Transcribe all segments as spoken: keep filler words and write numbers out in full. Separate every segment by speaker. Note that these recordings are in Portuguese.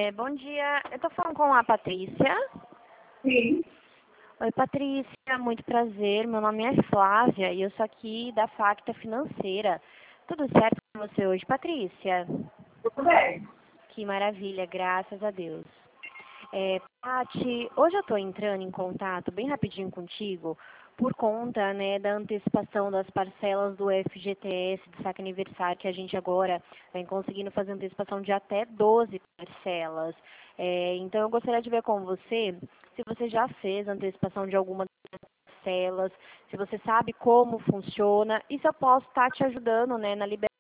Speaker 1: É, bom dia, eu tô falando com a Patrícia.
Speaker 2: Sim,
Speaker 1: Oi, Patrícia, muito prazer. Meu nome é Flávia e eu sou aqui da Facta Financeira. Tudo certo com você hoje, Patrícia?
Speaker 2: tudo bem.
Speaker 1: Que maravilha, graças a Deus. É, Paty, hoje eu estou entrando em contato bem rapidinho contigo por conta, né, da antecipação das parcelas do F G T S de saque aniversário, que a gente agora vem conseguindo fazer antecipação de até doze parcelas. É, então eu gostaria de ver com você se você já fez antecipação de alguma das parcelas, se você sabe como funciona e se eu posso estar te ajudando, né, na liberação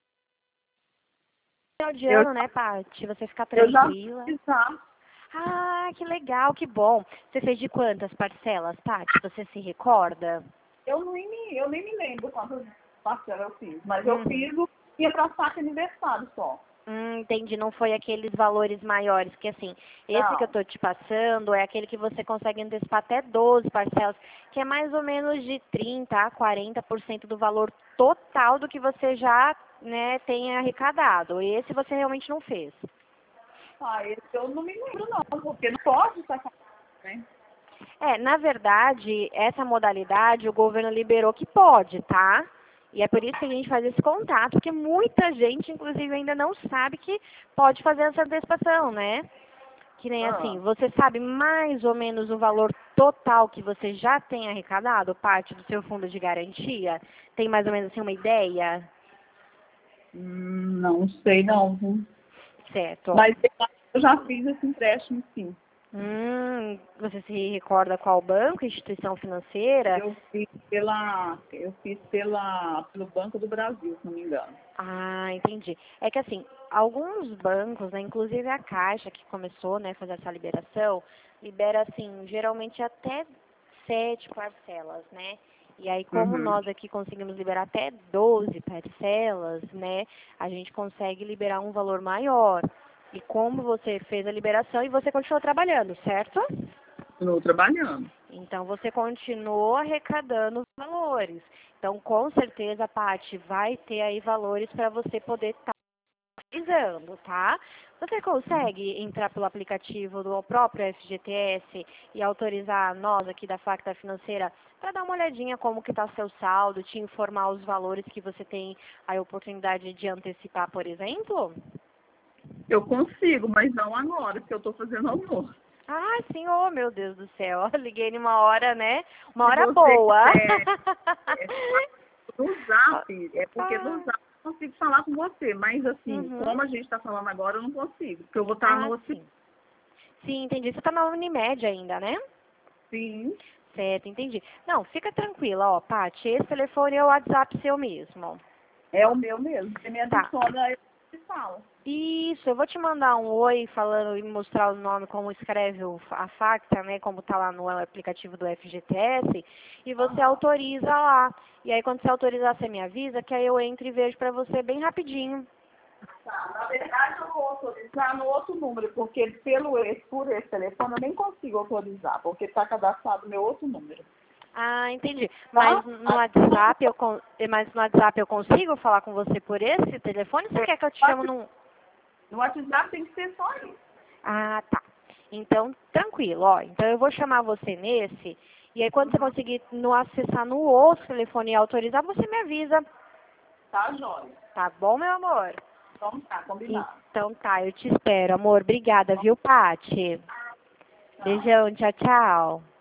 Speaker 1: de
Speaker 2: Eu,
Speaker 1: ano, né, Paty? Você ficar
Speaker 2: eu já
Speaker 1: tranquila.
Speaker 2: fiz, tá?
Speaker 1: Ah, que legal, que bom. Você fez de quantas parcelas, Tati? Você se recorda?
Speaker 2: Eu nem, me- eu nem me lembro quantas parcelas eu fiz, mas eu
Speaker 1: Uhum.
Speaker 2: fiz o ia para saque aniversário só.
Speaker 1: Hum, entendi, não foi aqueles valores maiores, porque assim, esse que eu
Speaker 2: Não.
Speaker 1: tô te passando é aquele que você consegue antecipar até doze parcelas, que é mais ou menos de trinta a quarenta por cento do valor total do que você já, né, tem arrecadado. Esse você realmente não fez.
Speaker 2: Ah, esse eu não me lembro não, porque não pode sacar, né?
Speaker 1: É, na verdade, essa modalidade o governo liberou que pode, tá? E é por isso que a gente faz esse contato, porque muita gente, inclusive, ainda não sabe que pode fazer essa antecipação, né? Que nem
Speaker 2: Ah,
Speaker 1: assim, você sabe mais ou menos o valor total que você já tem arrecadado, parte do seu fundo de garantia? Tem mais ou menos assim uma ideia?
Speaker 2: hum, não sei não, viu?
Speaker 1: Certo, ó.
Speaker 2: Mas eu já fiz esse empréstimo sim.
Speaker 1: Hum, você se recorda qual banco, instituição financeira?
Speaker 2: Eu fiz pela, eu fiz pela, pelo Banco do Brasil, se não me engano.
Speaker 1: Ah, entendi. É que assim, alguns bancos, né, inclusive a Caixa que começou, né, a fazer essa liberação, libera assim, geralmente até sete parcelas, né? E aí, como
Speaker 2: Uhum.
Speaker 1: nós aqui conseguimos liberar até doze parcelas, né, a gente consegue liberar um valor maior. E como você fez a liberação e você continuou trabalhando, certo?
Speaker 2: Estou trabalhando.
Speaker 1: Então, você continuou arrecadando os valores. Então, com certeza, Paty, vai ter aí valores para você poder estar utilizando, tá? Você consegue entrar pelo aplicativo do próprio F G T S e autorizar nós aqui da Facta Financeira para dar uma olhadinha como que está seu saldo, te informar os valores que você tem a oportunidade de antecipar, por exemplo?
Speaker 2: Eu consigo, mas não agora, porque eu estou fazendo almoço.
Speaker 1: Ah, sim, oh meu Deus do céu. Liguei numa hora, né? Uma
Speaker 2: Se
Speaker 1: hora
Speaker 2: você
Speaker 1: boa.
Speaker 2: quiser é, no Zap, é porque no
Speaker 1: Ah,
Speaker 2: Zap eu consigo falar com você, mas assim,
Speaker 1: uhum.
Speaker 2: como a gente está falando agora, eu não consigo, porque eu vou estar
Speaker 1: Ah,
Speaker 2: no hospital.
Speaker 1: sim. Sim, entendi. Você tá na Unimed ainda, né?
Speaker 2: Sim,
Speaker 1: Certo, entendi. Não, fica tranquila, ó, Paty, esse telefone é o WhatsApp seu mesmo.
Speaker 2: é o meu mesmo. Você me
Speaker 1: Tá.
Speaker 2: adiciona, eu te falo.
Speaker 1: Isso, eu vou te mandar um oi falando e mostrar o nome, como escreve o, a Facta, né, como tá lá no aplicativo do F G T S, e você
Speaker 2: Aham.
Speaker 1: autoriza lá. E aí quando você autorizar, você me avisa, que aí eu entro e vejo pra você bem rapidinho.
Speaker 2: Tá, na verdade eu vou autorizar no outro número, porque pelo esse, por esse telefone eu nem consigo autorizar, porque está cadastrado meu outro número.
Speaker 1: Ah, entendi. Mas
Speaker 2: Tá?
Speaker 1: no WhatsApp eu, con- mas no WhatsApp eu consigo falar com você por esse telefone? Você quer que eu te chame num...
Speaker 2: No WhatsApp tem que ser só isso.
Speaker 1: Ah, tá. Então, tranquilo, ó. Então eu vou chamar você nesse, e aí quando você
Speaker 2: Uhum.
Speaker 1: conseguir no, acessar no outro telefone e autorizar, você me avisa.
Speaker 2: Tá, jóia.
Speaker 1: Tá bom, meu amor?
Speaker 2: Então tá, combinado.
Speaker 1: Então tá, eu te espero, amor. Obrigada, viu, Pati?
Speaker 2: Tchau.
Speaker 1: Beijão, tchau, tchau.